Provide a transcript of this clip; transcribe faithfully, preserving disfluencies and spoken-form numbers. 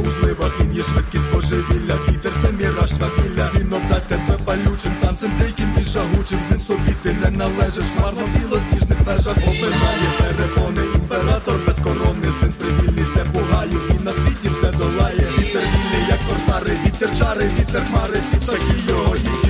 у зливах, він є швидкість божевілля. Вітер це міраж свавілля, він обдасть тебе палючим танцем диким і жагучим. З ним собі ти не належиш, марно в білосніжних вежах обминає перепони. Імператор безкоронний, син привільний з непугаю, і на світі все долає. Вітер вільний, як корсари, вітер чари, вітер хмари, всі такі його діти.